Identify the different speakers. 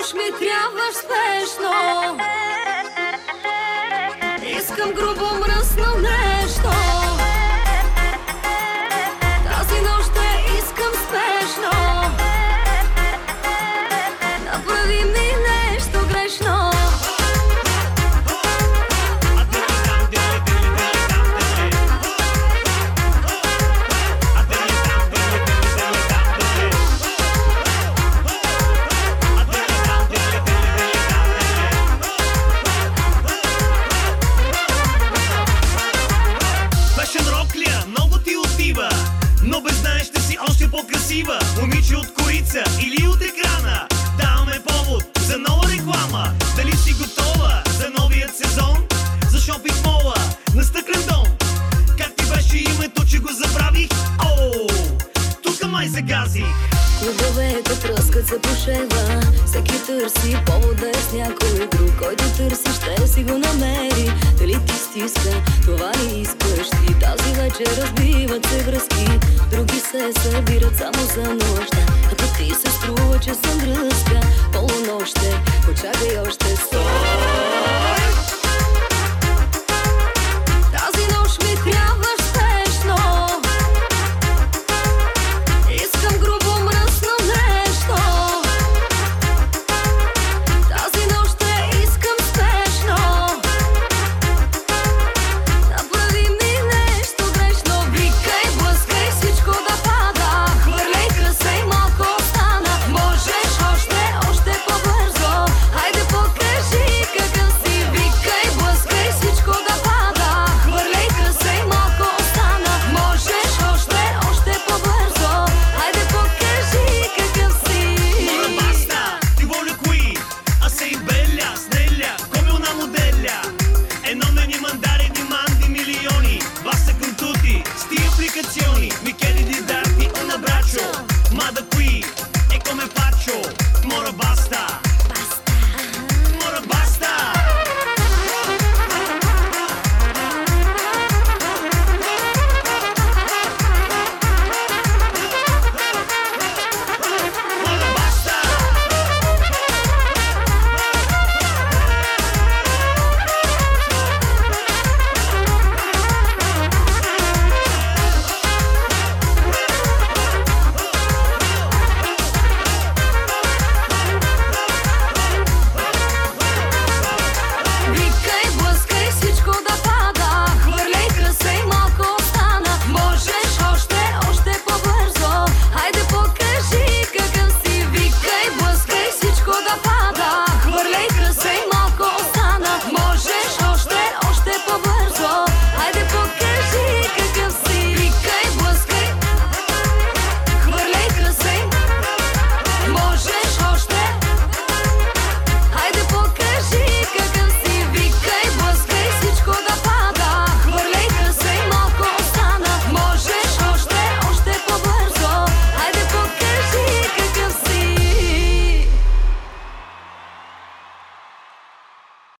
Speaker 1: нощ ми трябваш спешно. Искам грубо мръсно нещо. Тази нощ те искам спешно. Направи ми нещо грешно.
Speaker 2: Но без знаеш, ще си още по-красива. Момиче от корица или от екрана. Даваме повод за нова реклама. Дали си готова за новият сезон? За шопинг мола на стъклен дом. Как ти беше името, че го забравих? Оу, тук май загазих.
Speaker 1: Клубовете тръскат се по шева. Всеки търси повод да е с някой друг. Който търси, ще си го намери. Дали ти стиска, това ли искаш ти? Тази вечер разбиват се връзки. Други се събират само за нощта. Ако ти се струва, че съм дръзка, полунощ е, почакай още стой. Тази нощ ми трябваш спешно. Искам грубо мръсно нещо. Тази нощ те искам спешно. Направи ми нещо грешно. Викай, блъскай, всичко да пада. Хвърляй, кръсей, малко остана. Можеш още по-бързо. Хайде покажи какъв си. Викай, блъскай, всичко да пада. Хвърляй, кръсей, малко остана. Можеш още по-бързо. Хайде покажи какъв си.
Speaker 2: Mora basta, ti voglio qui. A sei bella, snella, come una modella. E non devi mandare dimandi milioni. Basta con tutti sti applicazioni. Mi chiedi di darti un abbraccio, ma da